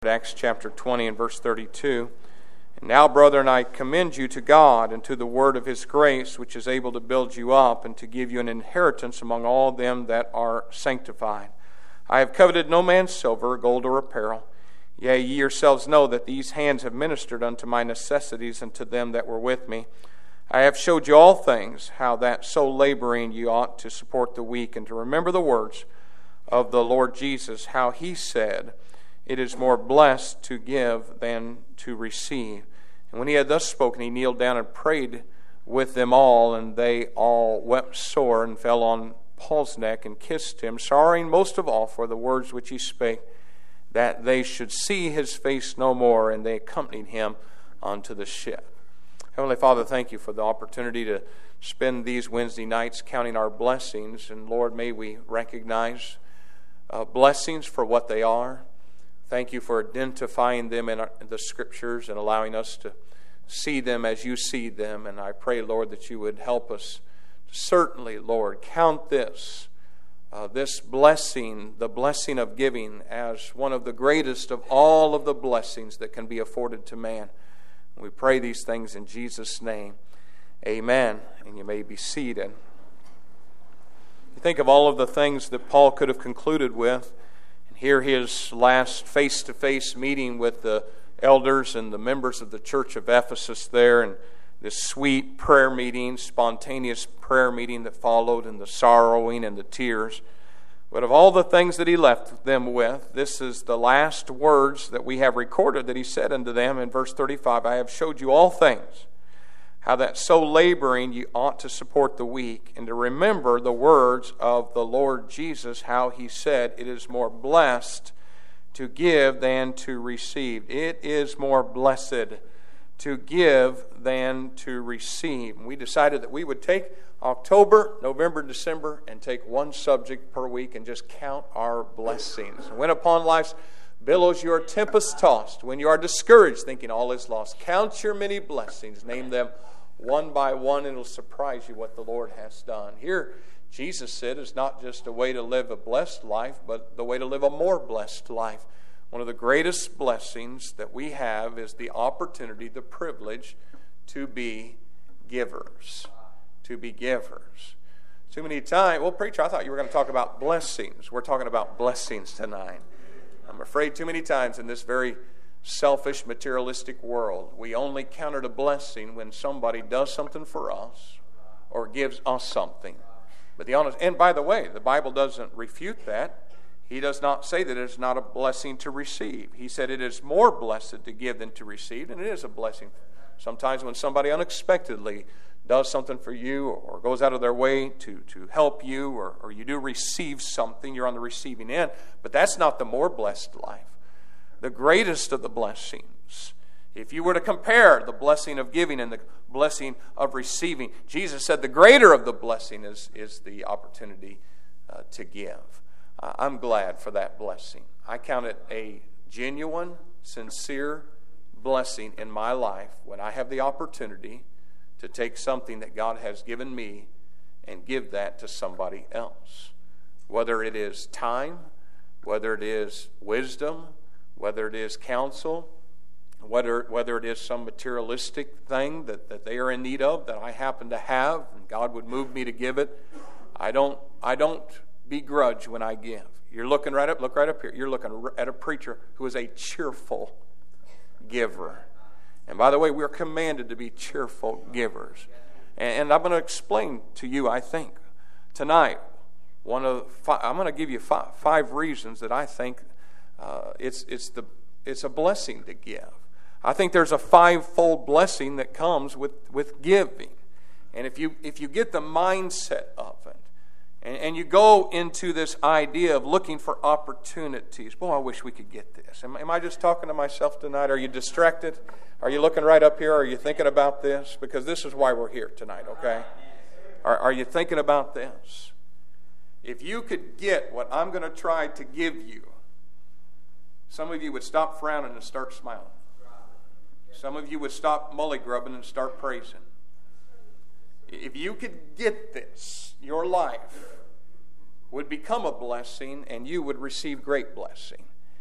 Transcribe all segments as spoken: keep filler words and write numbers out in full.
Acts chapter twenty and verse thirty-two. And now, brethren, I commend you to God and to the word of his grace, which is able to build you up and to give you an inheritance among all them that are sanctified. I have coveted no man's silver, gold, or apparel. Yea, ye yourselves know that these hands have ministered unto my necessities and to them that were with me. I have showed you all things, how that so laboring ye ought to support the weak, and to remember the words of the Lord Jesus, how he said, it is more blessed to give than to receive. And when he had thus spoken, he kneeled down and prayed with them all, and they all wept sore and fell on Paul's neck and kissed him, sorrowing most of all for the words which he spake, that they should see his face no more, and they accompanied him unto the ship. Heavenly Father, thank you for the opportunity to spend these Wednesday nights counting our blessings, and Lord, may we recognize uh, blessings for what they are. Thank you for identifying them in, our, in the Scriptures and allowing us to see them as you see them. And I pray, Lord, that you would help us to certainly, Lord, count this, uh, this blessing, the blessing of giving, as one of the greatest of all of the blessings that can be afforded to man. We pray these things in Jesus' name. Amen. And you may be seated. You think of all of the things that Paul could have concluded with. Here his last face-to-face meeting with the elders and the members of the church of Ephesus there, and this sweet prayer meeting, spontaneous prayer meeting that followed, and the sorrowing and the tears. But of all the things that he left them with, this is the last words that we have recorded that he said unto them in verse thirty-five, I have showed you all things, how that so laboring you ought to support the weak, and to remember the words of the Lord Jesus, how he said, it is more blessed to give than to receive. It is more blessed to give than to receive. And we decided that we would take October, November, December, and take one subject per week and just count our blessings. When upon life's billows you are tempest-tossed, when you are discouraged, thinking all is lost, count your many blessings, name them one by one, and it'll surprise you what the Lord has done. Here, Jesus said, it's not just a way to live a blessed life, but the way to live a more blessed life. One of the greatest blessings that we have is the opportunity, the privilege to be givers. To be givers. Too many times, well, preacher, I thought you were going to talk about blessings. We're talking about blessings tonight. I'm afraid too many times in this very selfish, materialistic world, we only count it a blessing when somebody does something for us or gives us something. But the honest, and by the way, the Bible doesn't refute that. He does not say that it is not a blessing to receive. He said it is more blessed to give than to receive, and it is a blessing. Sometimes when somebody unexpectedly does something for you or goes out of their way to, to help you, or, or you do receive something, you're on the receiving end. But that's not the more blessed life. The greatest of the blessings, if you were to compare the blessing of giving and the blessing of receiving, Jesus said the greater of the blessing is, is the opportunity uh, to give. Uh, I'm glad for that blessing. I count it a genuine, sincere blessing in my life when I have the opportunity to take something that God has given me and give that to somebody else. Whether it is time, whether it is wisdom, whether it is counsel, whether whether it is some materialistic thing that, that they are in need of that I happen to have, and God would move me to give it. I don't I don't begrudge when I give. You're looking right up, look right up here. You're looking at a preacher who is a cheerful giver. And by the way, we're commanded to be cheerful givers. And, and I'm going to explain to you, I think, tonight, one of five, I'm going to give you five, five reasons that I think Uh, it's it's the it's a blessing to give. I think there's a fivefold blessing that comes with, with giving, and if you if you get the mindset of it, and, and you go into this idea of looking for opportunities. Boy, I wish we could get this. Am, am I just talking to myself tonight? Are you distracted? Are you looking right up here? Are you thinking about this? Because this is why we're here tonight. Okay? Are are you thinking about this? If you could get what I'm going to try to give you, some of you would stop frowning and start smiling. Some of you would stop mully-grubbing and start praising. If you could get this, your life would become a blessing and you would receive great blessing.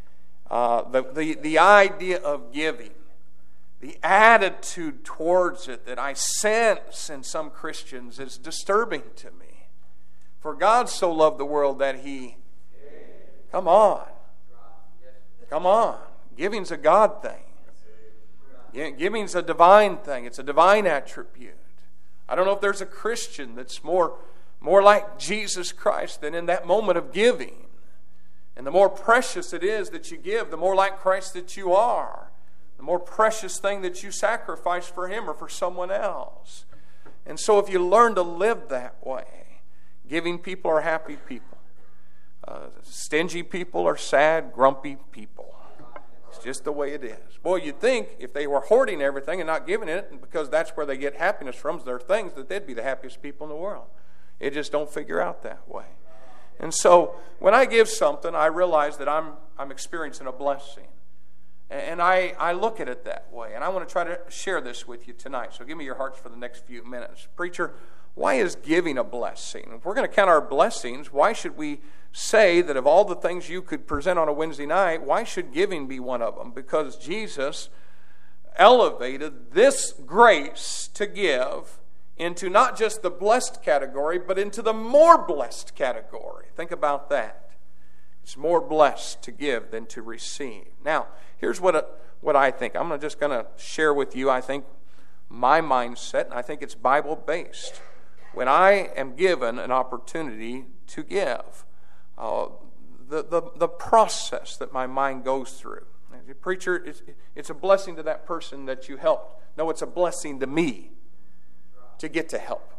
uh, the, the, the idea of giving, the attitude towards it that I sense in some Christians is disturbing to me. For God so loved the world that He, come on, come on, giving's a God thing. Giving's a divine thing. It's a divine attribute. I don't know if there's a Christian that's more, more like Jesus Christ than in that moment of giving. And the more precious it is that you give, the more like Christ that you are. The more precious thing that you sacrifice for Him or for someone else. And so if you learn to live that way, giving people are happy people. Uh, stingy people are sad, grumpy people. It's just the way it is. Boy, you'd think if they were hoarding everything and not giving it, because that's where they get happiness from, their things, that they'd be the happiest people in the world. It just don't figure out that way. And so when I give something, I realize that I'm I'm experiencing a blessing. And I, I look at it that way. And I want to try to share this with you tonight. So give me your hearts for the next few minutes. Preacher, why is giving a blessing? If we're going to count our blessings, why should we say that of all the things you could present on a Wednesday night, why should giving be one of them? Because Jesus elevated this grace to give into not just the blessed category, but into the more blessed category. Think about that. It's more blessed to give than to receive. Now, here's what, what I think. I'm just going to share with you, I think, my mindset, and I think it's Bible-based. When I am given an opportunity to give, uh, the, the, the process that my mind goes through. Preacher, it's, it's a blessing to that person that you helped. No, it's a blessing to me to get to help.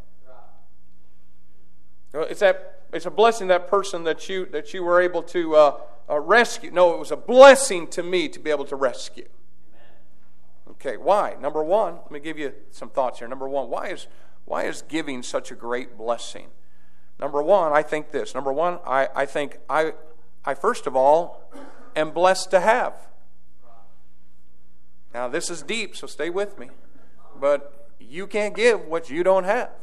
It's that it's a blessing to that person that you that you were able to uh, uh, rescue. No, it was a blessing to me to be able to rescue. Okay, why? Number one, let me give you some thoughts here. Number one, why is why is giving such a great blessing? Number one, I think this. Number one, I, I think I I first of all am blessed to have. Now this is deep, so stay with me. But you can't give what you don't have.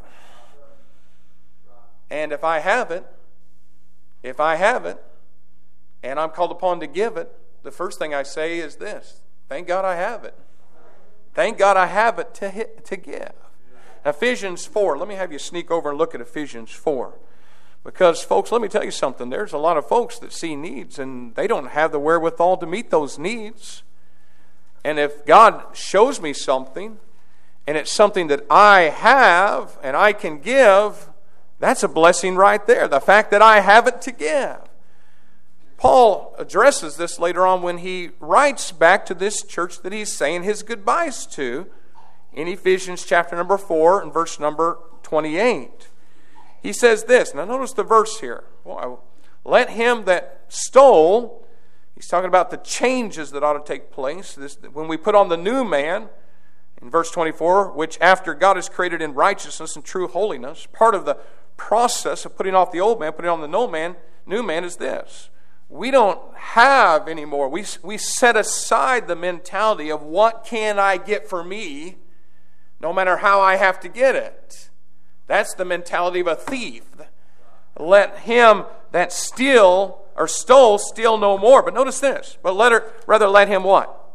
And if I have it, if I have it, and I'm called upon to give it, the first thing I say is this: thank God I have it. Thank God I have it to hit, to give. Ephesians four. Let me have you sneak over and look at Ephesians four. Because, folks, let me tell you something. There's a lot of folks that see needs, and they don't have the wherewithal to meet those needs. And if God shows me something, and it's something that I have and I can give, that's a blessing right there. The fact that I have it to give. Paul addresses this later on when he writes back to this church that he's saying his goodbyes to in Ephesians chapter number four and verse number twenty-eight. He says this. Now notice the verse here. Well, let him that stole, he's talking about the changes that ought to take place. This, when we put on the new man, in verse twenty-four, which after God is created in righteousness and true holiness, part of the process of putting off the old man, putting on the new man, new man is this. We don't have anymore. We, we set aside the mentality of what can I get for me, no matter how I have to get it. That's the mentality of a thief. Let him that steal or stole steal no more. But notice this. But let her, rather let him what?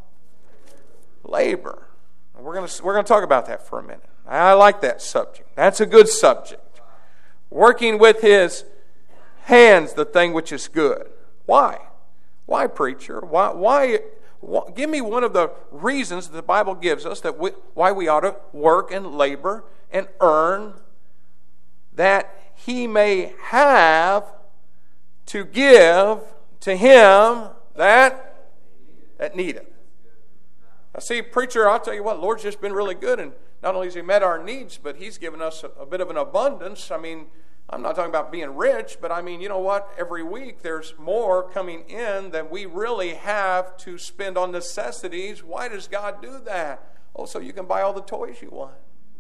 Labor. We're going to we're going to talk about that for a minute. I like that subject. That's a good subject. Working with his hands the thing which is good. Why? Why, preacher? Why? Why? why give me one of the reasons that the Bible gives us that we, why we ought to work and labor and earn, that he may have to give to him that that needeth. Now, see, preacher, I'll tell you what, Lord's just been really good, and not only has He met our needs, but He's given us a, a bit of an abundance. I mean, I'm not talking about being rich, but I mean, you know what? Every week there's more coming in than we really have to spend on necessities. Why does God do that? Oh, so you can buy all the toys you want.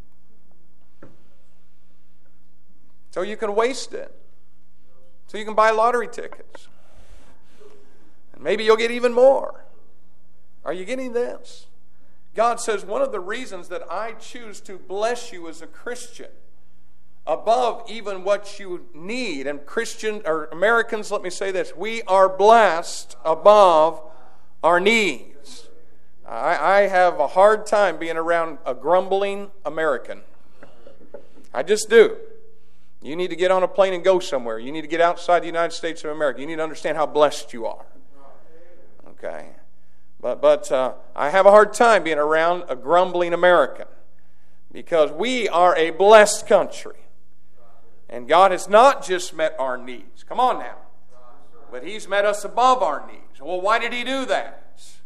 So you can waste it. So you can buy lottery tickets. And maybe you'll get even more. Are you getting this? God says one of the reasons that I choose to bless you as a Christian above even what you need, and Christian or Americans, let me say this, we are blessed above our needs. I, I have a hard time being around a grumbling American. I just do. You need to get on a plane and go somewhere. You need to get outside the United States of America. You need to understand how blessed you are. Okay? But, but uh, I have a hard time being around a grumbling American because we are a blessed country. And God has not just met our needs. Come on now. But He's met us above our needs. Well, why did He do that?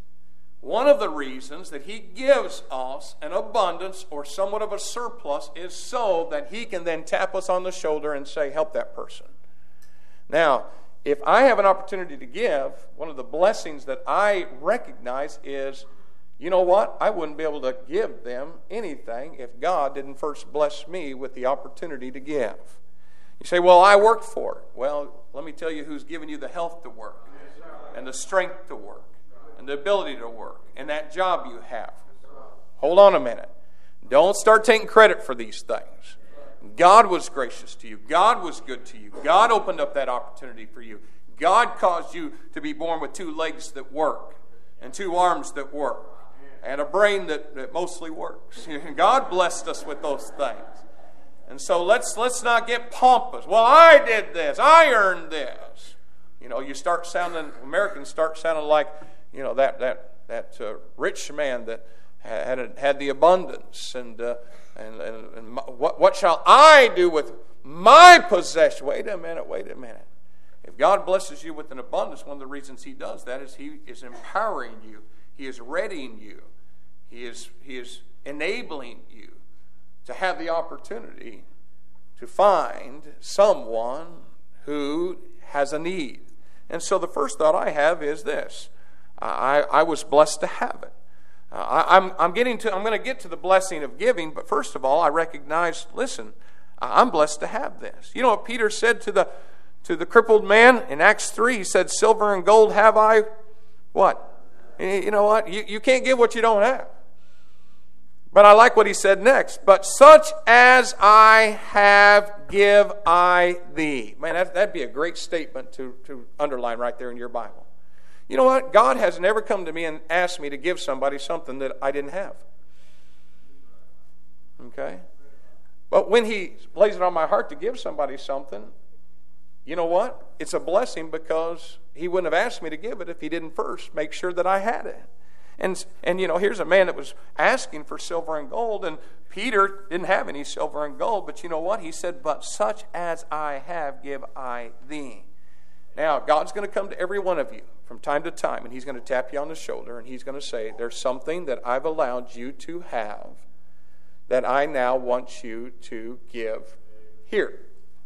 One of the reasons that He gives us an abundance or somewhat of a surplus is so that He can then tap us on the shoulder and say, help that person. Now, if I have an opportunity to give, one of the blessings that I recognize is, you know what? I wouldn't be able to give them anything if God didn't first bless me with the opportunity to give. You say, well, I worked for it. Well, let me tell you who's given you the health to work and the strength to work and the ability to work and that job you have. Hold on a minute. Don't start taking credit for these things. God was gracious to you. God was good to you. God opened up that opportunity for you. God caused you to be born with two legs that work and two arms that work and a brain that, that mostly works. God blessed us with those things. And so let's let's not get pompous. Well, I did this. I earned this. You know, you start sounding, Americans start sounding like, you know, that that that uh, rich man that had had the abundance and uh, and and, and my, what what shall I do with my possession? Wait a minute. Wait a minute. If God blesses you with an abundance, one of the reasons He does that is He is empowering you. He is readying you. He is He is enabling you to have the opportunity to find someone who has a need. And so the first thought I have is this. I, I was blessed to have it. Uh, I, I'm, I'm getting to. I'm going to get to the blessing of giving, but first of all, I recognize, listen, I'm blessed to have this. You know what Peter said to the to the crippled man in Acts three? He said, silver and gold have I, what? You know what? You, you can't give what you don't have. But I like what he said next. But such as I have, give I thee. Man, that, that'd be a great statement to, to underline right there in your Bible. You know what? God has never come to me and asked me to give somebody something that I didn't have. Okay? But when He lays it on my heart to give somebody something, you know what? It's a blessing because He wouldn't have asked me to give it if He didn't first make sure that I had it. And, and you know, here's a man that was asking for silver and gold, and Peter didn't have any silver and gold, but you know what? He said, but such as I have, give I thee. Now, God's going to come to every one of you from time to time, and He's going to tap you on the shoulder, and He's going to say, there's something that I've allowed you to have that I now want you to give here.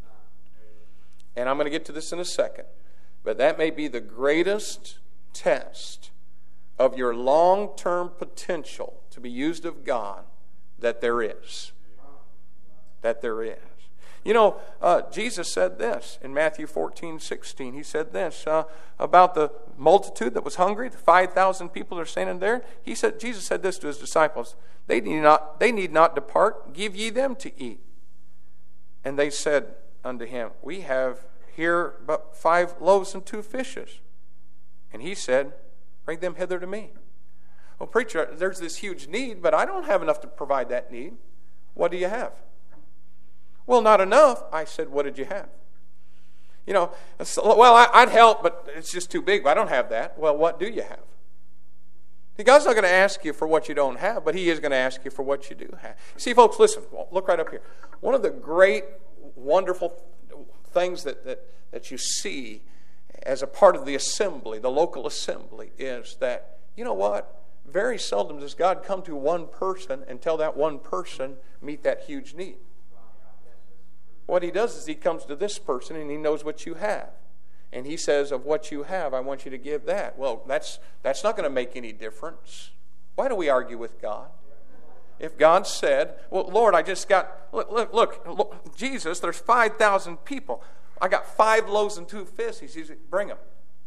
And I'm going to get to this in a second, but that may be the greatest test of your long-term potential to be used of God that there is. That there is. You know, uh, Jesus said this in Matthew fourteen sixteen. He said this uh, about the multitude that was hungry, the five thousand people that are standing there. He said, Jesus said this to His disciples, they need not, they need not depart, give ye them to eat. And they said unto Him, we have here but five loaves and two fishes. And He said, bring them hither to me. Well, preacher, there's this huge need, but I don't have enough to provide that need. What do you have? Well, not enough. I said, what did you have? You know, well, I'd help, but it's just too big. I don't have that. Well, what do you have? See, God's not going to ask you for what you don't have, but He is going to ask you for what you do have. See, folks, listen. Look right up here. One of the great, wonderful things that, that, that you see as a part of the assembly, the local assembly, is that, you know what? Very seldom does God come to one person and tell that one person, meet that huge need. What He does is He comes to this person and He knows what you have. And He says, of what you have, I want you to give that. Well, that's that's not going to make any difference. Why do we argue with God? If God said, well, Lord, I just got, look, look, look, look Jesus, there's five thousand people. I got five loaves and two fish. He says, bring them.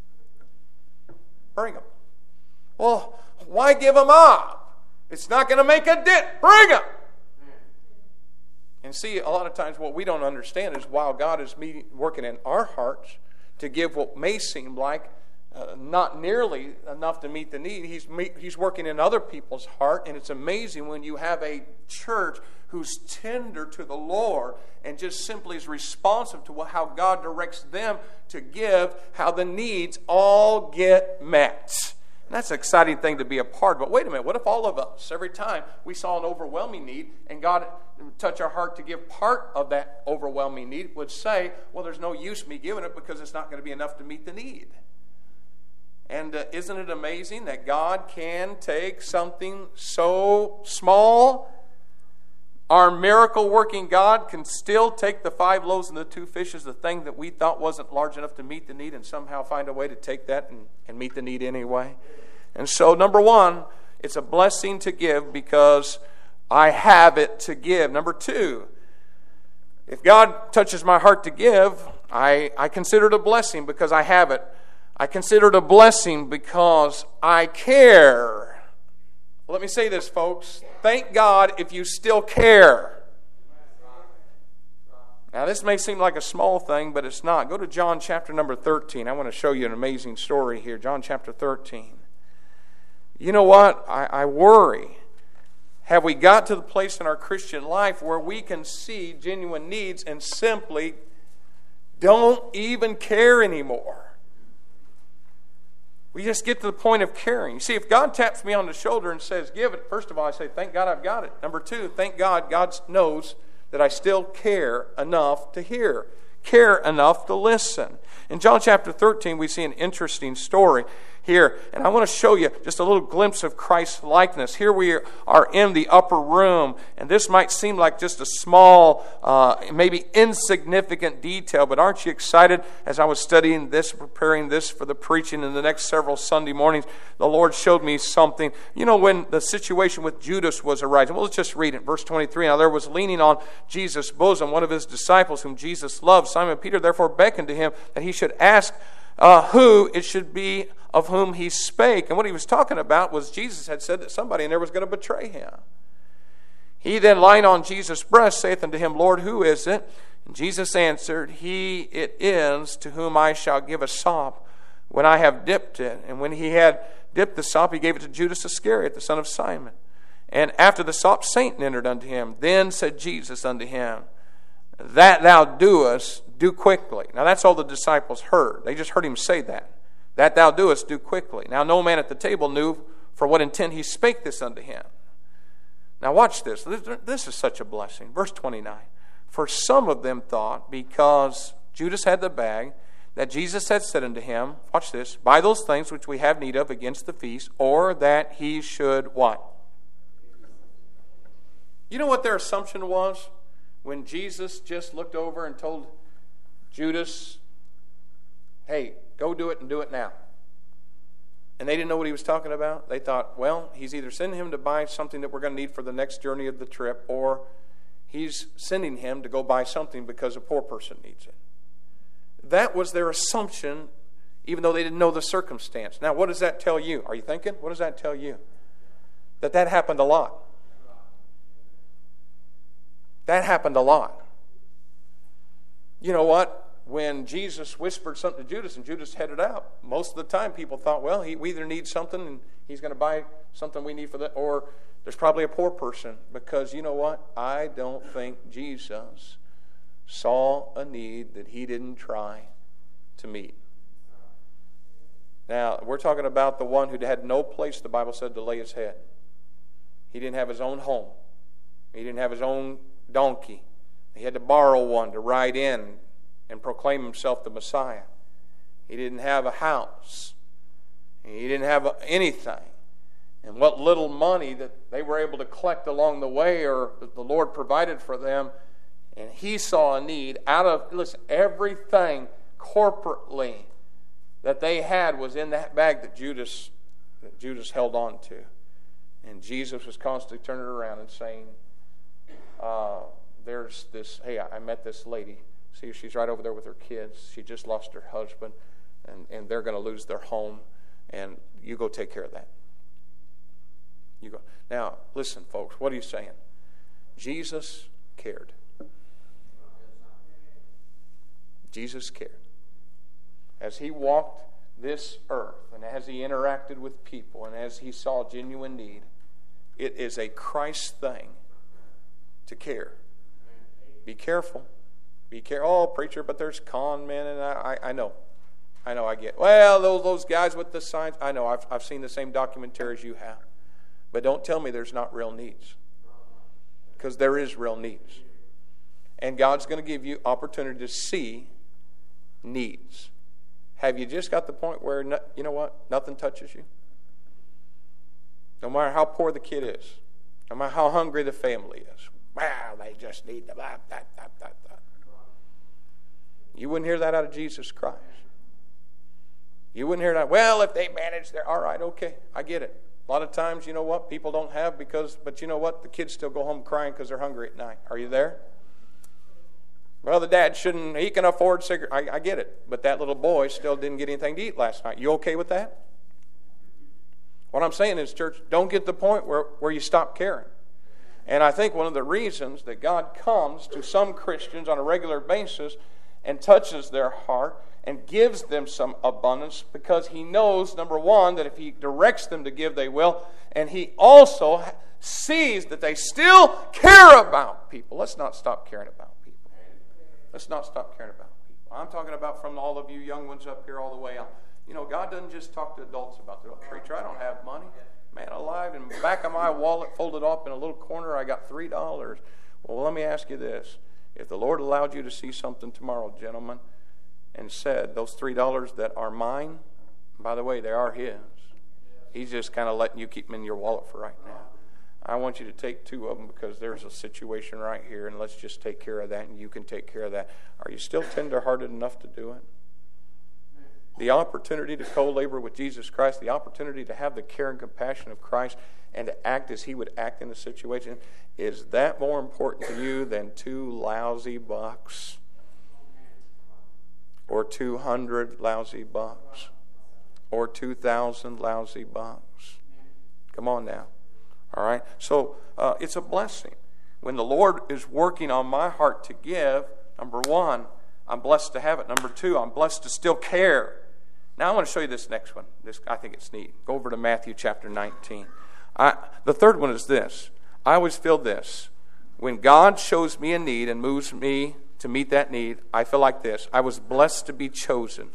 Bring them. Well, why give them up? It's not going to make a dent. Bring them. And see, a lot of times what we don't understand is while God is meeting, working in our hearts to give what may seem like uh, not nearly enough to meet the need. He's, he's working in other people's heart, and it's amazing when you have a church who's tender to the Lord and just simply is responsive to how God directs them to give, how the needs all get met. And that's an exciting thing to be a part of. But wait a minute, what if all of us, every time we saw an overwhelming need and God touch our heart to give part of that overwhelming need, would say, well, there's no use me giving it because it's not going to be enough to meet the need. And uh, isn't it amazing that God can take something so small? Our miracle-working God can still take the five loaves and the two fishes, the thing that we thought wasn't large enough to meet the need, and somehow find a way to take that and, and meet the need anyway. And so, number one, it's a blessing to give because I have it to give. Number two, if God touches my heart to give, I, I consider it a blessing because I have it. I consider it a blessing because I care. Let me say this, folks. Thank God if you still care. Now, this may seem like a small thing, but it's not. Go to John chapter number thirteen. I want to show you an amazing story here. John chapter thirteen. You know what? I, I worry. Have we got to the place in our Christian life where we can see genuine needs and simply don't even care anymore? We just get to the point of caring. You see, if God taps me on the shoulder and says, give it, first of all, I say, thank God I've got it. Number two, thank God God knows that I still care enough to hear, care enough to listen. In John chapter thirteen, we see an interesting story here, and I want to show you just a little glimpse of Christ's likeness. Here we are in the upper room, and this might seem like just a small, uh, maybe insignificant detail, but aren't you excited? As I was studying this, preparing this for the preaching in the next several Sunday mornings, the Lord showed me something. You know, when the situation with Judas was arising, well, let's just read it. Verse twenty-three, now there was leaning on Jesus' bosom one of his disciples whom Jesus loved. Simon Peter therefore beckoned to him that he should ask uh, who it should be of whom he spake. And what he was talking about was Jesus had said that somebody in there was going to betray him. He then, lying on Jesus' breast, saith unto him, Lord, who is it? And Jesus answered, He it is to whom I shall give a sop when I have dipped it. And when he had dipped the sop, he gave it to Judas Iscariot, the son of Simon. And after the sop, Satan entered unto him. Then said Jesus unto him, That thou doest, do quickly. Now that's all the disciples heard. They just heard him say that. That thou doest, do quickly. Now no man at the table knew for what intent he spake this unto him. Now watch this. This is such a blessing. Verse twenty-nine. For some of them thought, because Judas had the bag, that Jesus had said unto him, watch this, buy those things which we have need of against the feast, or that he should what? You know what their assumption was? When Jesus just looked over and told Judas, hey, go do it and do it now. And they didn't know what he was talking about. They thought, well, he's either sending him to buy something that we're going to need for the next journey of the trip, or he's sending him to go buy something because a poor person needs it. That was their assumption, even though they didn't know the circumstance. Now, what does that tell you? Are you thinking? What does that tell you? That that happened a lot. That happened a lot. You know what? When Jesus whispered something to Judas and Judas headed out, most of the time people thought, well, he, we either need something and he's going to buy something we need for that, or there's probably a poor person. Because you know what? I don't think Jesus saw a need that he didn't try to meet. Now, we're talking about the one who had no place, the Bible said, to lay his head. He didn't have his own home. He didn't have his own donkey. He had to borrow one to ride in and proclaim himself the Messiah. He didn't have a house. He didn't have anything. And what little money that they were able to collect along the way, or that the Lord provided for them, and he saw a need out of, listen, everything corporately that they had was in that bag that Judas, that Judas held on to. And Jesus was constantly turning around and saying, uh, there's this, hey, I met this lady. See, she's right over there with her kids. She just lost her husband, and, and they're going to lose their home, and you go take care of that. You go. Now, listen, folks, what are you saying? Jesus cared. Jesus cared. As he walked this earth, and as he interacted with people, and as he saw genuine need, it is a Christ thing to care. Be careful. Be careful. Oh, preacher, but there's con men, and I, I, I know. I know, I get. Well, those those guys with the signs, I know, I've, I've seen the same documentary as you have. But don't tell me there's not real needs. Because there is real needs. And God's going to give you opportunity to see needs. Have you just got the point where, no, you know what, nothing touches you? No matter how poor the kid is, no matter how hungry the family is, wow, they just need the blah, blah, blah, blah, blah. You wouldn't hear that out of Jesus Christ. You wouldn't hear that, well, if they manage their, all right, okay, I get it. A lot of times, you know what, people don't have because, but you know what, the kids still go home crying because they're hungry at night. Are you there? Well, the dad shouldn't, he can afford cigarettes. I, I get it. But that little boy still didn't get anything to eat last night. You okay with that? What I'm saying is, church, don't get to the point where, where you stop caring. And I think one of the reasons that God comes to some Christians on a regular basis and touches their heart and gives them some abundance, because he knows, number one, that if he directs them to give, they will. And he also sees that they still care about people. Let's not stop caring about people. Let's not stop caring about people. I'm talking about from all of you young ones up here all the way up. You know, God doesn't just talk to adults about the preacher. I don't have money. Man alive, in the back of my wallet, folded up in a little corner, I got three dollars. Well, let me ask you this. If the Lord allowed you to see something tomorrow, gentlemen, and said, those three dollars that are mine, by the way, they are his. He's just kind of letting you keep them in your wallet for right now. I want you to take two of them because there's a situation right here, and let's just take care of that, and you can take care of that. Are you still tender-hearted enough to do it? The opportunity to co-labor with Jesus Christ, the opportunity to have the care and compassion of Christ and to act as he would act in the situation, is that more important to you than two lousy bucks? Or two hundred lousy bucks? Or two thousand lousy bucks? Come on now. All right? So uh, it's a blessing. When the Lord is working on my heart to give, number one, I'm blessed to have it. Number two, I'm blessed to still care. Now I want to show you this next one. This, I think it's neat. Go over to Matthew chapter nineteen. I, the third one is this. I always feel this. When God shows me a need and moves me to meet that need, I feel like this. I was blessed to be chosen.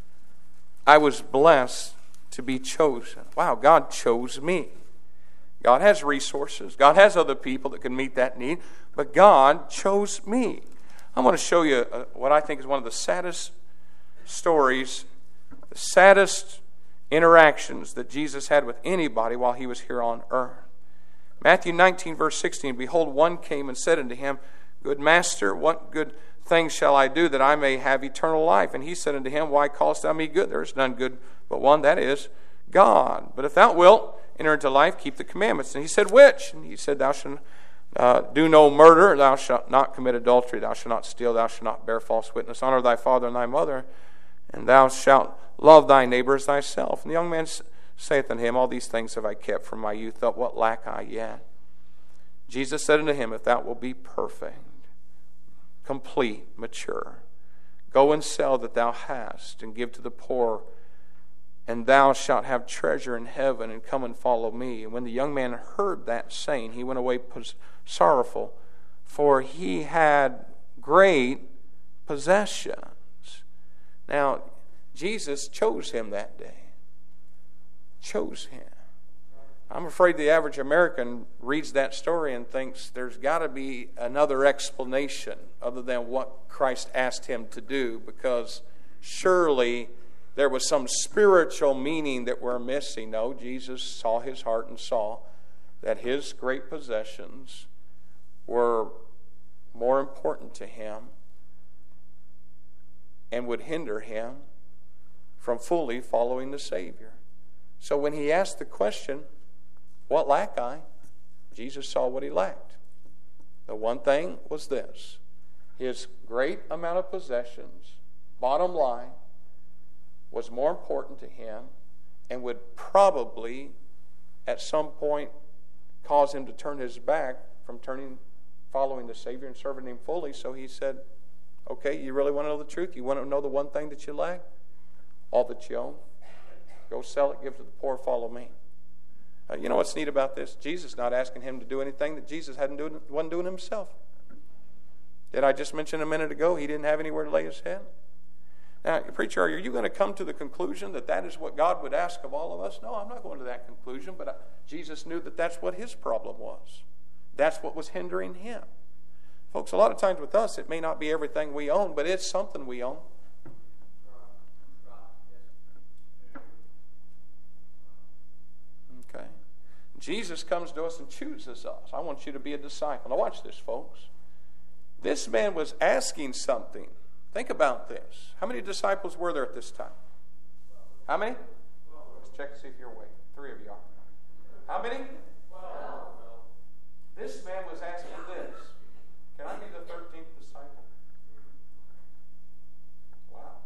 I was blessed to be chosen. Wow, God chose me. God has resources. God has other people that can meet that need. But God chose me. I want to show you uh, what I think is one of the saddest stories, the saddest interactions that Jesus had with anybody while he was here on earth. Matthew nineteen, verse sixteen, behold, one came and said unto him, Good master, what good things shall I do that I may have eternal life? And he said unto him, Why callest thou me good? There is none good but one, that is God. But if thou wilt enter into life, keep the commandments. And he said, Which? And he said, Thou shalt uh, do no murder, thou shalt not commit adultery, thou shalt not steal, thou shalt not bear false witness, honor thy father and thy mother, and thou shalt love thy neighbor as thyself. And the young man saith unto him, All these things have I kept from my youth up. What lack I yet? Jesus said unto him, If thou wilt be perfect, complete, mature, go and sell that thou hast, and give to the poor, and thou shalt have treasure in heaven, and come and follow me. And when the young man heard that saying, he went away sorrowful, for he had great possessions. Now, Jesus chose him that day. Chose him. I'm afraid the average American reads that story and thinks there's got to be another explanation other than what Christ asked him to do, because surely there was some spiritual meaning that we're missing. No, Jesus saw his heart and saw that his great possessions were more important to him and would hinder him from fully following the Savior. So when he asked the question, what lack I? Jesus saw what he lacked. The one thing was this. His great amount of possessions, bottom line, was more important to him and would probably at some point cause him to turn his back from turning, following the Savior and serving him fully. So he said, okay, you really want to know the truth? You want to know the one thing that you lack? All that you own? Go sell it, give it to the poor, follow me. Uh, you know what's neat about this? Jesus not asking him to do anything that Jesus hadn't doing, wasn't doing himself. Did I just mention a minute ago he didn't have anywhere to lay his head? Now, preacher, are you going to come to the conclusion that that is what God would ask of all of us? No, I'm not going to that conclusion, but I, Jesus knew that that's what his problem was. That's what was hindering him. Folks, a lot of times with us, it may not be everything we own, but it's something we own. Okay. Jesus comes to us and chooses us. I want you to be a disciple. Now watch this, folks. This man was asking something. Think about this. How many disciples were there at this time? How many? Let's check to see if you're awake. Three of you are. How many? Twelve. This man was asking this. Can I be the thirteenth disciple? Wow.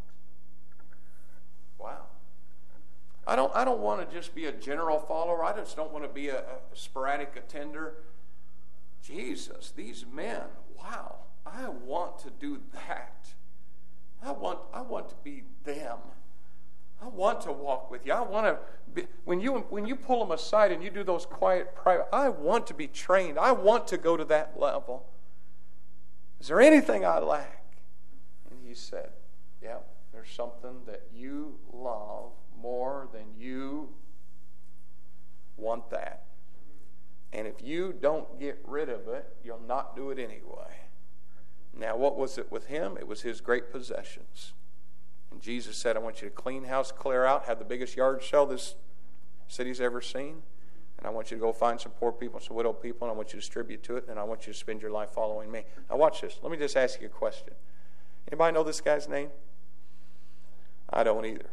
Wow. I don't, I don't want to just be a general follower. I just don't want to be a, a sporadic attender. Jesus, these men, wow. I want to do that. I want, I want to be them. I want to walk with you. I want to be, when you when you pull them aside and you do those quiet, private, I want to be trained. I want to go to that level. Is there anything I lack? And he said, yeah, there's something that you love more than you want that. And if you don't get rid of it, you'll not do it anyway. Now, what was it with him? It was his great possessions. And Jesus said, I want you to clean house, clear out, have the biggest yard sale this city's ever seen. And I want you to go find some poor people, some widow people, and I want you to distribute to it, and I want you to spend your life following me. Now, watch this. Let me just ask you a question. Anybody know this guy's name? I don't either.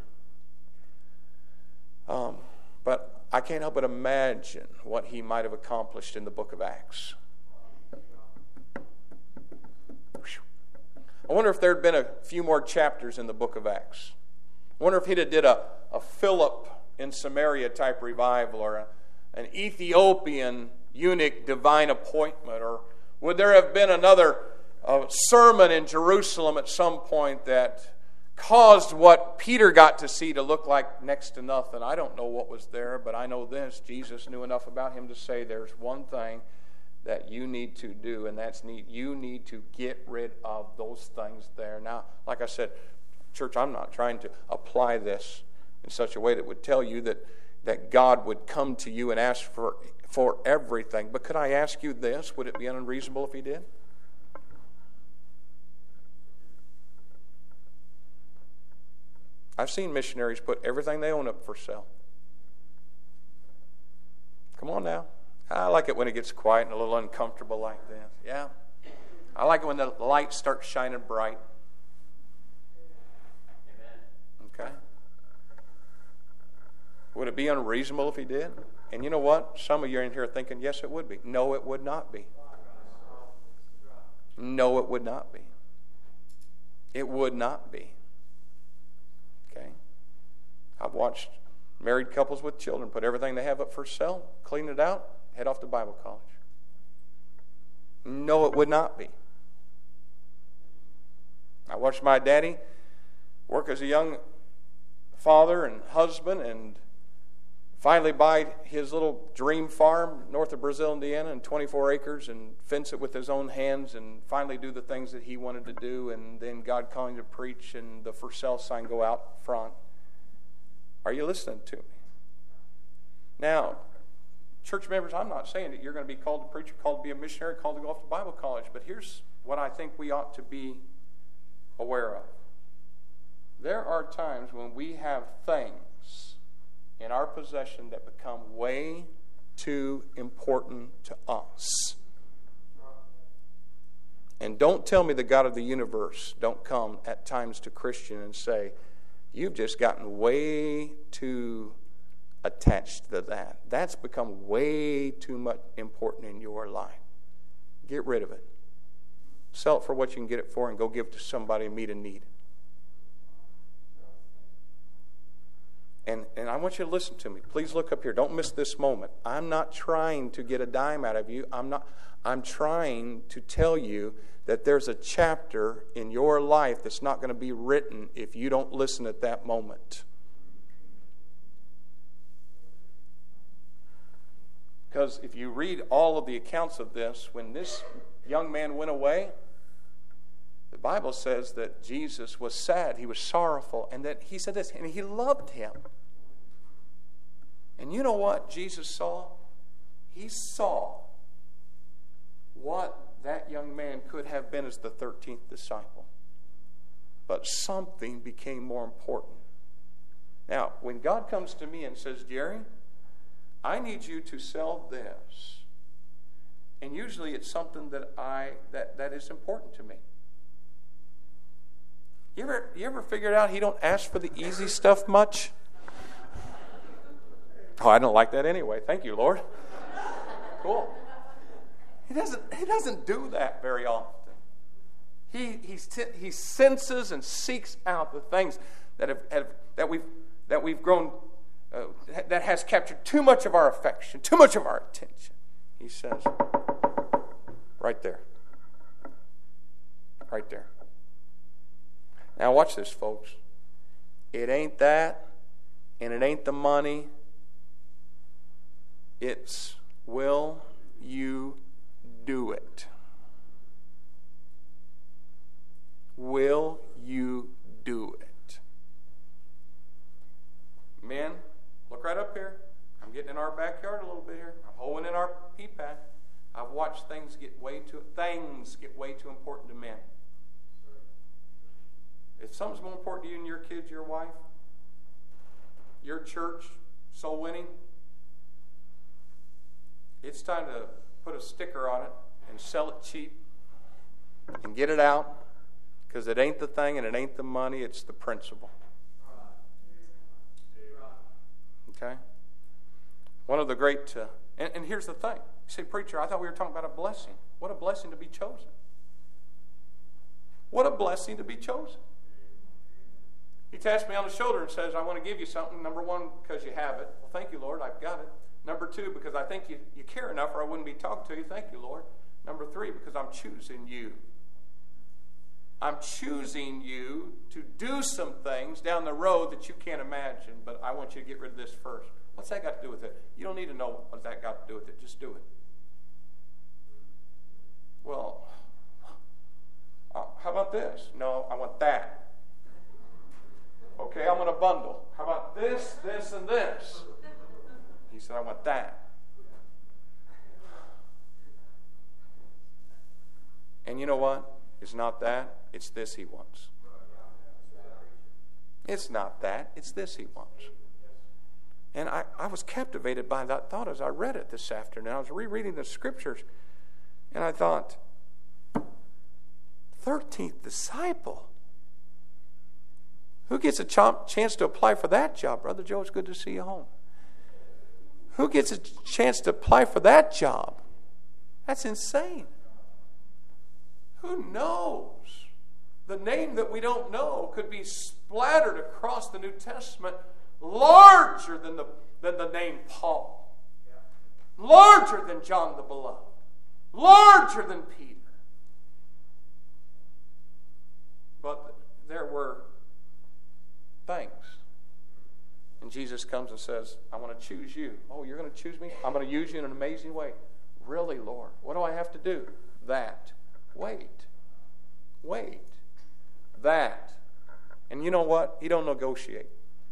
Um, but I can't help but imagine what he might have accomplished in the book of Acts. I wonder if there had been a few more chapters in the book of Acts. I wonder if he'd have did a, a Philip in Samaria type revival, or a, an Ethiopian eunuch divine appointment, or would there have been another uh, sermon in Jerusalem at some point that caused what Peter got to see to look like next to nothing? I don't know what was there, but I know this. Jesus knew enough about him to say there's one thing that you need to do, and that's need you need to get rid of those things there. Now, like I said, church, I'm not trying to apply this in such a way that would tell you that, that God would come to you and ask for, for everything. But could I ask you this? Would it be unreasonable if he did? I've seen missionaries put everything they own up for sale. Come on now. I like it when it gets quiet and a little uncomfortable like this. Yeah. I like it when the light starts shining bright. Amen. Okay. Would it be unreasonable if he did? And you know what? Some of you are in here thinking, yes, it would be. No, it would not be. No, it would not be. It would not be. Okay. I've watched married couples with children put everything they have up for sale, clean it out, head off to Bible college. No, it would not be. I watched my daddy work as a young father and husband and finally buy his little dream farm north of Brazil, Indiana, and twenty-four acres and fence it with his own hands and finally do the things that he wanted to do, and then God calling to preach and the for sale sign go out front. Are you listening to me? Now, church members, I'm not saying that you're going to be called to preach, called to be a missionary, called to go off to Bible college, but here's what I think we ought to be aware of. There are times when we have things in our possession that become way too important to us. And don't tell me the God of the universe don't come at times to Christian and say, you've just gotten way too attached to that. That's become way too much important in your life. Get rid of it. Sell it for what you can get it for and go give it to somebody and meet a need. And, and I want you to listen to me. Please look up here. Don't miss this moment. I'm not trying to get a dime out of you. I'm not. I'm trying to tell you that there's a chapter in your life that's not going to be written if you don't listen at that moment. Because if you read all of the accounts of this, when this young man went away, the Bible says that Jesus was sad, he was sorrowful, and that he said this, and he loved him. And you know what Jesus saw? He saw what that young man could have been as the thirteenth disciple. But something became more important. Now, when God comes to me and says, Jerry, I need you to sell this. And usually it's something that I that, that is important to me. You ever you ever figured out he don't ask for the easy stuff much? Oh, I don't like that anyway. Thank you, Lord. Cool. He doesn't he doesn't do that very often. He he he senses and seeks out the things that have, have that we've that we've grown uh, that has captured too much of our affection, too much of our attention. He says, right there, right there. Now watch this, folks. It ain't that, and it ain't the money. It's will you do it? Will you do it? Men, look right up here. I'm getting in our backyard a little bit here. I'm holding in our pea pad. I've watched things get way too things get way too important to men. If something's more important to you and your kids, your wife, your church, soul winning, it's time to put a sticker on it and sell it cheap and get it out, because it ain't the thing and it ain't the money, it's the principle. Okay? One of the great, uh, and, and here's the thing. You say, preacher, I thought we were talking about a blessing. What a blessing to be chosen. What a blessing to be chosen. He taps me on the shoulder and says, I want to give you something. Number one, because you have it. Well, thank you, Lord, I've got it. Number two, because I think you, you care enough or I wouldn't be talking to you. Thank you, Lord. Number three, because I'm choosing you. I'm choosing you to do some things down the road that you can't imagine, but I want you to get rid of this first. What's that got to do with it? You don't need to know what that got to do with it. Just do it. Well, uh, how about this? No, I want that. Okay, I'm going to bundle. How about this, this, and this? He said, I want that. And you know what? It's not that. It's this he wants. It's not that. It's this he wants. And I, I was captivated by that thought as I read it this afternoon. I was rereading the scriptures, and I thought, thirteenth disciple. Who gets a ch- chance to apply for that job? Brother Joe, it's good to see you home. Who gets a chance to apply for that job? That's insane. Who knows? The name that we don't know could be splattered across the New Testament larger than the, than the name Paul. Larger than John the Beloved. Larger than Peter. But there were things. And Jesus comes and says, I want to choose you. Oh, you're going to choose me? I'm going to use you in an amazing way. Really, Lord? What do I have to do? That. Wait. Wait. That. And you know what? He don't negotiate.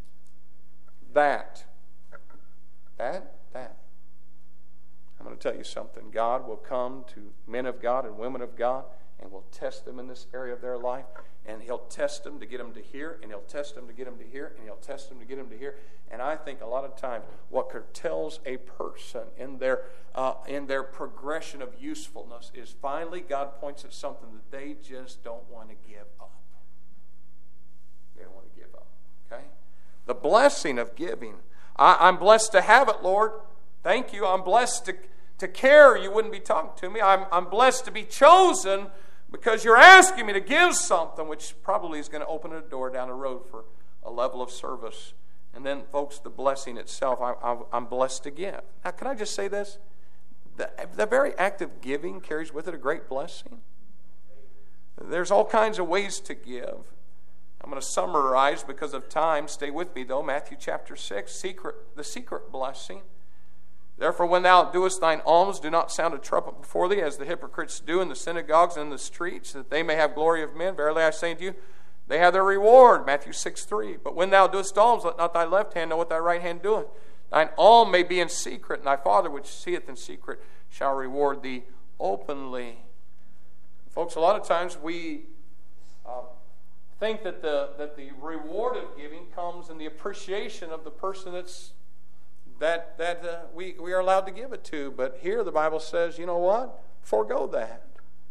That. That. That. I'm going to tell you something. God will come to men of God and women of God and will test them in this area of their life. And he'll test them to get them to hear, and he'll test them to get them to hear, and he'll test them to get them to hear. And I think a lot of times what curtails a person in their uh, in their progression of usefulness is finally God points at something that they just don't want to give up. They don't want to give up. Okay? The blessing of giving. I, I'm blessed to have it, Lord. Thank you. I'm blessed to, to care. You wouldn't be talking to me. I'm, I'm blessed to be chosen because you're asking me to give something, which probably is going to open a door down the road for a level of service. And then, folks, the blessing itself, I, I, I'm blessed to give. Now, can I just say this? The, the very act of giving carries with it a great blessing. There's all kinds of ways to give. I'm going to summarize because of time. Stay with me, though. Matthew chapter six, secret, the secret blessing. Therefore, when thou doest thine alms, do not sound a trumpet before thee, as the hypocrites do in the synagogues and in the streets, that they may have glory of men. Verily I say unto you, they have their reward. Matthew six three. But when thou doest alms, let not thy left hand know what thy right hand doeth. Thine alms may be in secret, and thy Father which seeth in secret shall reward thee openly. Folks, a lot of times we uh, think that the that the reward of giving comes in the appreciation of the person that's that that uh, we we are allowed to give it to. But here the Bible says, you know what? Forego that.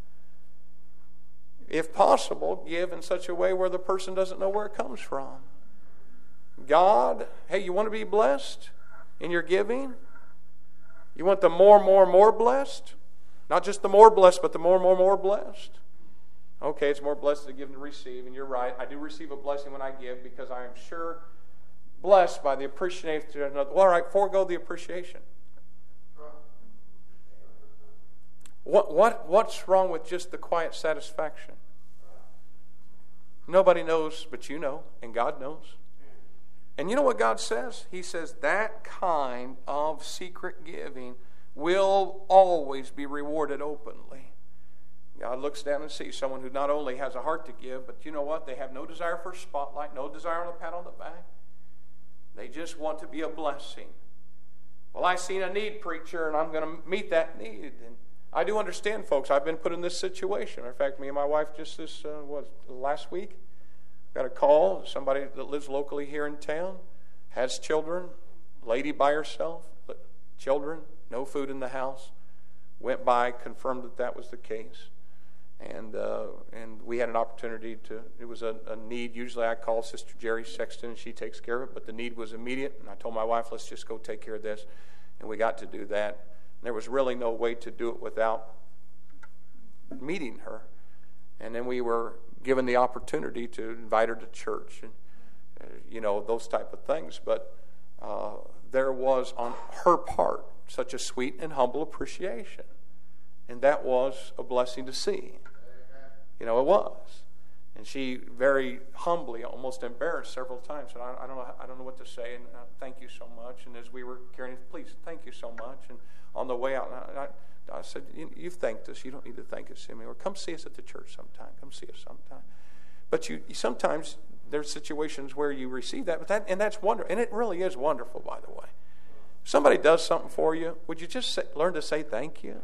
If possible, give in such a way where the person doesn't know where it comes from. God, hey, you want to be blessed in your giving? You want the more, more, more blessed? Not just the more blessed, but the more, more, more blessed. Okay, it's more blessed to give than to receive, and you're right. I do receive a blessing when I give because I am sure blessed by the appreciation of another. Well, all right, forego the appreciation. What what what's wrong with just the quiet satisfaction? Nobody knows, but you know, and God knows. And you know what God says? He says that kind of secret giving will always be rewarded openly. God looks down and sees someone who not only has a heart to give, but you know what? They have no desire for a spotlight, no desire on a pat on the back. They just want to be a blessing. Well, I seen a need, preacher, and I'm going to meet that need. And I do understand, folks. I've been put in this situation. In fact, me and my wife just this uh, what last week got a call. Somebody that lives locally here in town has children, lady by herself, children, no food in the house. Went by, confirmed that that was the case, and uh, and we had an opportunity to. It was a, a need. Usually, I call Sister Jerry Sexton, and she takes care of it. But the need was immediate, and I told my wife, "Let's just go take care of this," and we got to do that. There was really no way to do it without meeting her. And then we were given the opportunity to invite her to church and, uh, you know, those type of things. But uh, there was on her part such a sweet and humble appreciation. And that was a blessing to see. You know, it was. And she very humbly, almost embarrassed several times, said, I, I don't know I don't know what to say, and uh, thank you so much. And as we were carrying, please, thank you so much. And on the way out, I, I, I said, you, you've thanked us. You don't need to thank us anymore. Come see us at the church sometime. Come see us sometime. But you sometimes there's situations where you receive that, but that and that's wonderful. And it really is wonderful, by the way. If somebody does something for you, would you just say, learn to say thank you?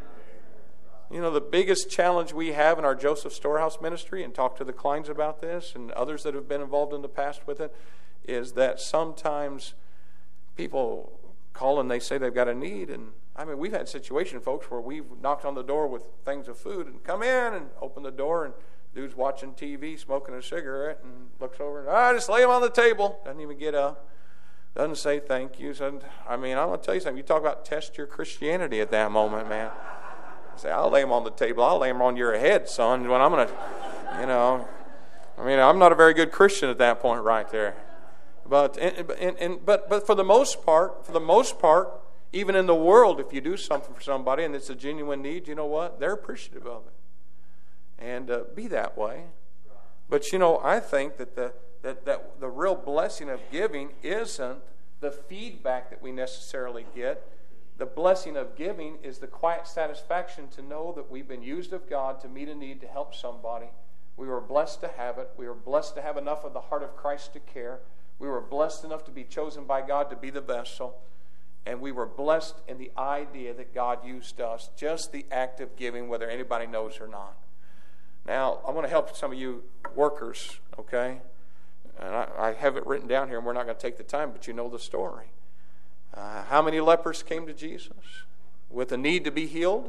You know, the biggest challenge we have in our Joseph Storehouse ministry, and talk to the Kleins about this and others that have been involved in the past with it, is that sometimes people call and they say they've got a need. And I mean, we've had situations, folks, where we've knocked on the door with things of food and come in and open the door, and dude's watching T V, smoking a cigarette, and looks over and, ah, just lay him on the table. Doesn't even get up. Doesn't say thank you. So, I mean, I'm going to tell you something. You talk about test your Christianity at that moment, man. I say, I'll lay him on the table. I'll lay him on your head, son. When I'm going to, you know, I mean, I'm not a very good Christian at that point right there. But and, and, and but but for the most part, for the most part, even in the world, if you do something for somebody and it's a genuine need, you know what? They're appreciative of it. And uh, be that way. But you know, I think that the that, that the real blessing of giving isn't the feedback that we necessarily get. The blessing of giving is the quiet satisfaction to know that we've been used of God to meet a need, to help somebody. We were blessed to have it. We were blessed to have enough of the heart of Christ to care. We were blessed enough to be chosen by God to be the vessel. And we were blessed in the idea that God used us. Just the act of giving, whether anybody knows or not. Now, I want to help some of you workers, okay? And I, I have it written down here, and we're not going to take the time, but you know the story. Uh, how many lepers came to Jesus with a need to be healed?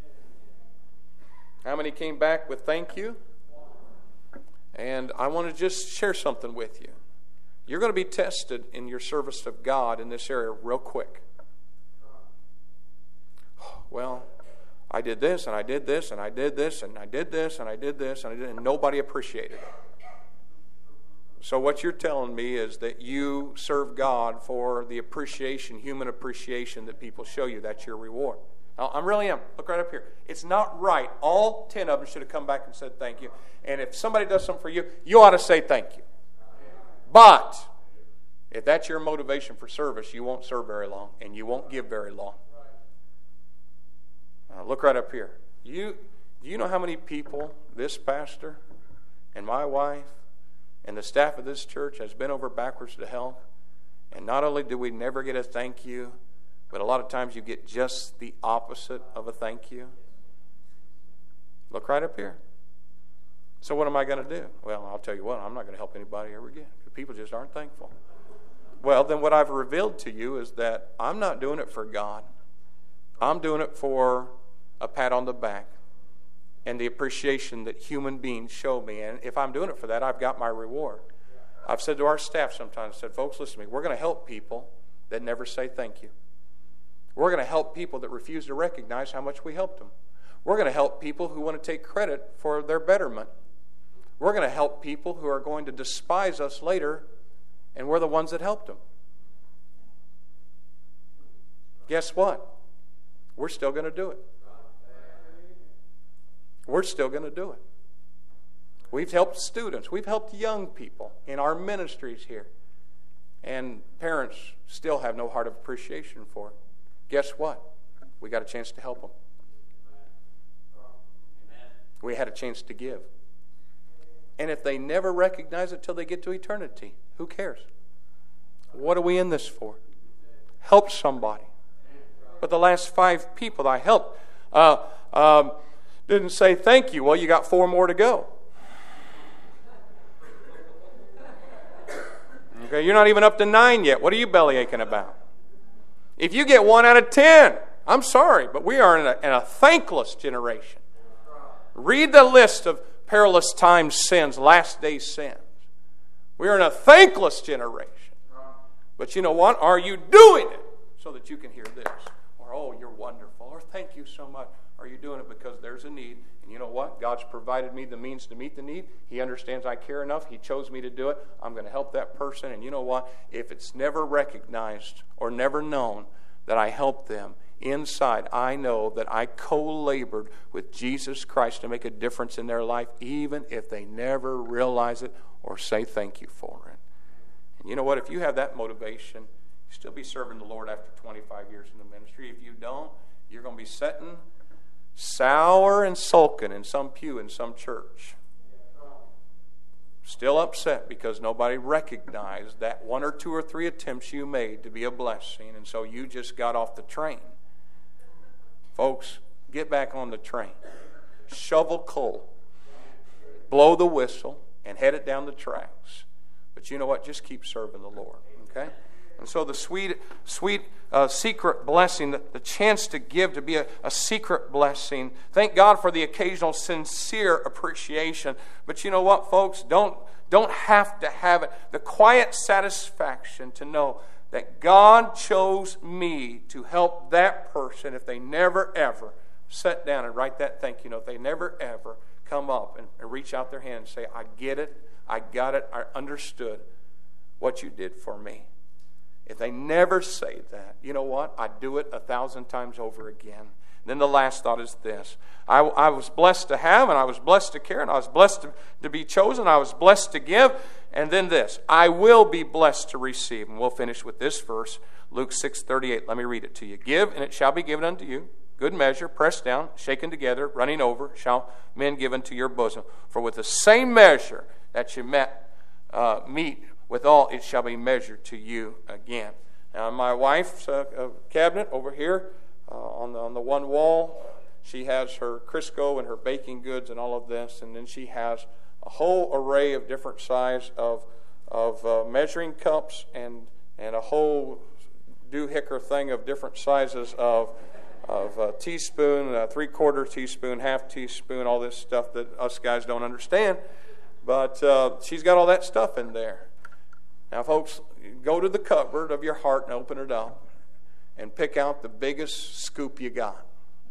How many came back with thank you? And I want to just share something with you. You're going to be tested in your service of God in this area real quick. Well, I did this, and I did this, and I did this, and I did this, and I did this, and I did, and nobody appreciated it. So what you're telling me is that you serve God for the appreciation, human appreciation that people show you. That's your reward. Now, I really am. Look right up here. It's not right. All ten of them should have come back and said thank you. And if somebody does something for you, you ought to say thank you. But If that's your motivation for service, you won't serve very long, and you won't give very long. Uh, look right up here. You, do you know how many people this pastor and my wife and the staff of this church has been over backwards to help? And not only do we never get a thank you, but a lot of times you get just the opposite of a thank you. Look right up here. So what am I going to do? Well, I'll tell you what, I'm not going to help anybody ever again. People just aren't thankful. Well, then what I've revealed to you is that I'm not doing it for God. I'm doing it for a pat on the back and the appreciation that human beings show me. And if I'm doing it for that, I've got my reward. I've said to our staff sometimes, I said, folks, listen to me. We're going to help people that never say thank you. We're going to help people that refuse to recognize how much we helped them. We're going to help people who want to take credit for their betterment. We're going to help people who are going to despise us later, and we're the ones that helped them. Guess what? We're still going to do it. We're still going to do it. We've helped students. We've helped young people in our ministries here. And parents still have no heart of appreciation for it. Guess what? We got a chance to help them. We had a chance to give. And if they never recognize it till they get to eternity, who cares? What are we in this for? Help somebody. But the last five people I helped uh, um, didn't say thank you. Well, you got four more to go. Okay, you're not even up to nine yet. What are you belly aching about? If you get one out of ten, I'm sorry, but we are in a, in a thankless generation. Read the list of perilous times sins, last days sins. We are in a thankless generation. But you know what? Are you doing it so that you can hear this? Or, oh, you're wonderful. Or, thank you so much. Are you doing it because there's a need? And you know what? God's provided me the means to meet the need. He understands I care enough. He chose me to do it. I'm going to help that person. And you know what? If it's never recognized or never known that I helped them, inside I know that I co-labored with Jesus Christ to make a difference in their life, even if they never realize it or say thank you for it. And you know what? If you have that motivation, you'll still be serving the Lord after twenty-five years in the ministry. If you don't, you're going to be sitting sour and sulking in some pew in some church. Still upset because nobody recognized that one or two or three attempts you made to be a blessing, and so you just got off the train. Folks, get back on the train. Shovel coal. Blow the whistle and head it down the tracks. But you know what? Just keep serving the Lord. Okay? And so the sweet, sweet uh, secret blessing, the, the chance to give, to be a, a secret blessing. Thank God for the occasional sincere appreciation. But you know what, folks? Don't, don't have to have it. The quiet satisfaction to know that God chose me to help that person if they never ever sit down and write that thank you note. If they never ever come up and, and reach out their hand and say, I get it, I got it, I understood what you did for me. If they never say that, you know what? I do it a thousand times over again. Then the last thought is this. I, I was blessed to have, and I was blessed to care, and I was blessed to, to be chosen. I was blessed to give. And then this. I will be blessed to receive. And we'll finish with this verse, Luke six thirty-eight. Let me read it to you. Give, and it shall be given unto you. Good measure, pressed down, shaken together, running over, shall men give unto your bosom. For with the same measure that you met, uh, meet withal, it shall be measured to you again. Now, my wife's uh, uh, cabinet over here, uh, on the on the one wall, she has her Crisco and her baking goods and all of this, and then she has a whole array of different size of of uh, measuring cups and and a whole doohickey thing of different sizes of of a teaspoon, a three-quarter teaspoon, half teaspoon, all this stuff that us guys don't understand. But uh, she's got all that stuff in there. Now, folks, go to the cupboard of your heart and open it up and pick out the biggest scoop you got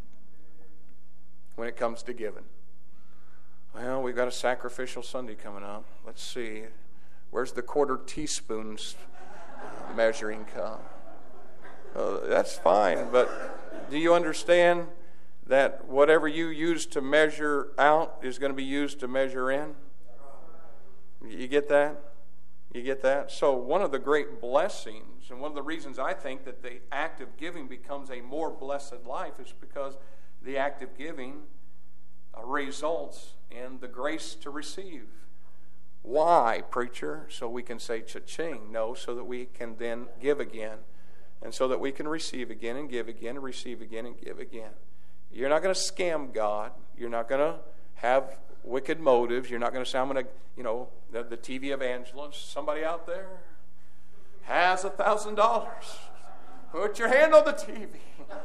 when it comes to giving. Well, we've got a sacrificial Sunday coming up. Let's see. Where's the quarter teaspoons measuring cup? Uh, that's fine, but do you understand that whatever you use to measure out is going to be used to measure in? You get that? You get that? So one of the great blessings, and one of the reasons I think that the act of giving becomes a more blessed life is because the act of giving uh, results in the grace to receive. Why, preacher? So we can say cha-ching. No, so that we can then give again. And so that we can receive again and give again and receive again and give again. You're not going to scam God. You're not going to have wicked motives. You're not going to say, I'm going to, you know, the, the T V evangelist, somebody out there has a thousand dollars. Put your hand on the T V.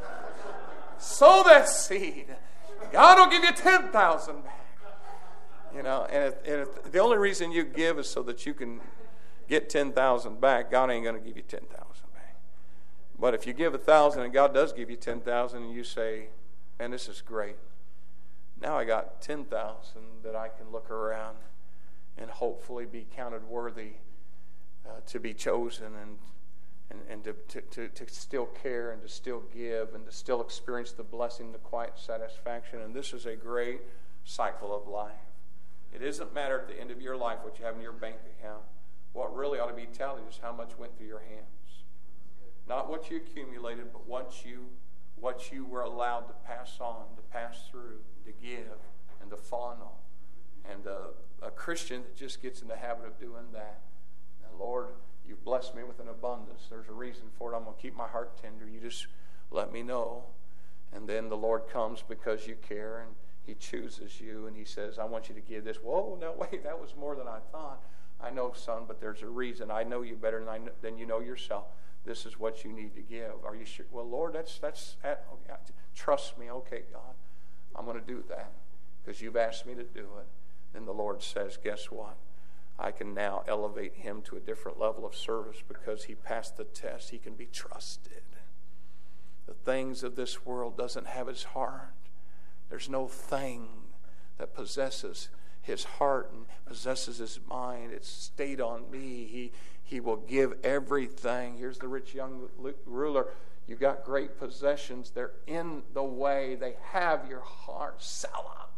Sow that seed. God will give you ten thousand back. You know, and, if, and if the only reason you give is so that you can get ten thousand back. God ain't going to give you ten thousand back. But if you give a thousand and God does give you ten thousand, and you say, man, this is great. Now I got ten thousand that I can look around and hopefully be counted worthy uh, to be chosen and and, and to, to, to, to still care and to still give and to still experience the blessing, the quiet satisfaction. And this is a great cycle of life. It doesn't matter at the end of your life what you have in your bank account. What really ought to be tallied is how much went through your hands. Not what you accumulated, but what you what you were allowed to pass on, to pass through, to give, and to fawn on. And uh, a Christian that just gets in the habit of doing that. And Lord, you've blessed me with an abundance. There's a reason for it. I'm going to keep my heart tender. You just let me know. And then the Lord comes because you care, and He chooses you, and He says, I want you to give this. Whoa, no, wait, that was more than I thought. I know, son, but there's a reason. I know you better than, I know, than you know yourself. This is what you need to give. Are you sure? Well, Lord, that's, that's okay. Trust me. Okay, God, I'm going to do that because you've asked me to do it. Then the Lord says, guess what? I can now elevate him to a different level of service because he passed the test. He can be trusted. The things of this world doesn't have his heart. There's no thing that possesses his heart and possesses his mind. It's stayed on me. He he will give everything. Here's the rich young ruler. You got great possessions. They're in the way. They have your heart. Sell them.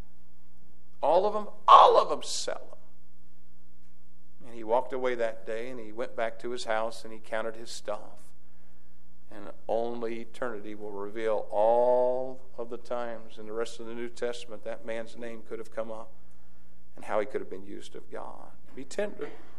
All of them, all of them sell them. And he walked away that day, and he went back to his house, and he counted his stuff. And only eternity will reveal all of the times in the rest of the New Testament that man's name could have come up and how he could have been used of God. Be tender.